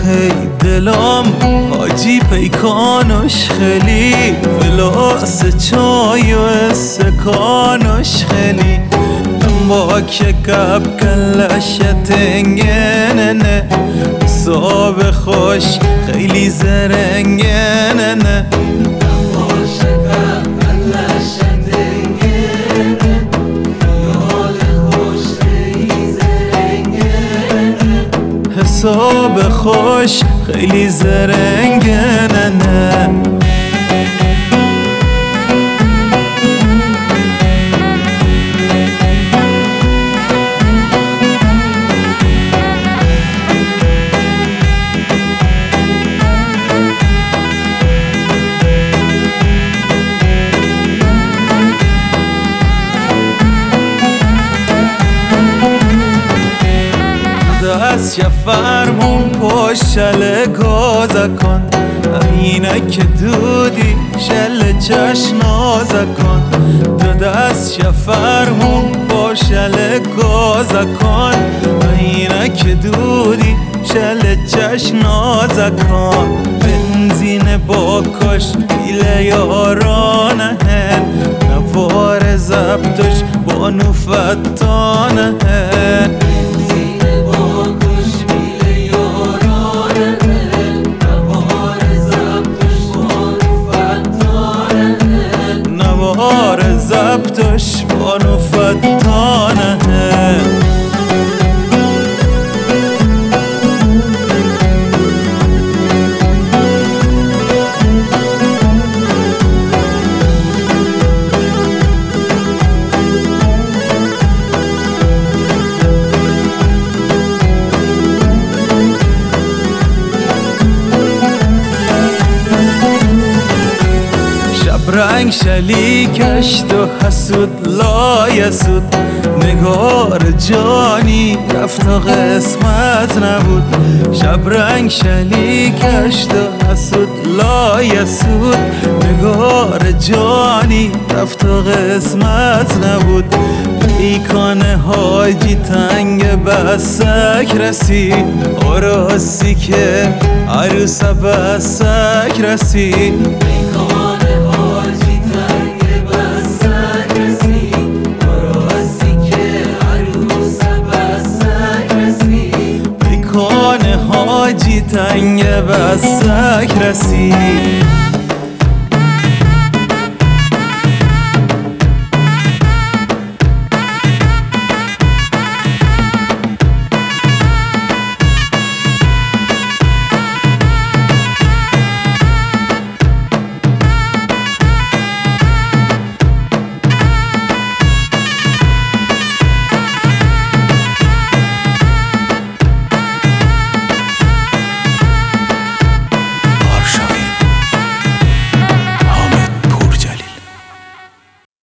هی دلم حاجی پیکانش خیلی فلاس چای و استکانش خیلی با که کب کلش تنگنه صاب خوش خیلی زرنگنه حساب خوش خیلی زرنگنه دست یه فرمون پشل گازه کن اینه که دودی شل چشنازه کن دو دست یه فرمون پشل گازه کن اینه که دودی شل چشنازه کن بنزین باکش بیل یارانه هن نوار زبطش با نوفتانه هن نوار زبطش بانو فتانه رنگ شلیکش تو حسود لایسود نگار جانی رفت و قسمت نبود شب رنگ شلیکش تو حسود لایسود نگار جانی رفت و قسمت نبود پیکان حاجی تنگ بسک رسید آراسی که عروس بسک رسید حاجی تنگ بسک رسید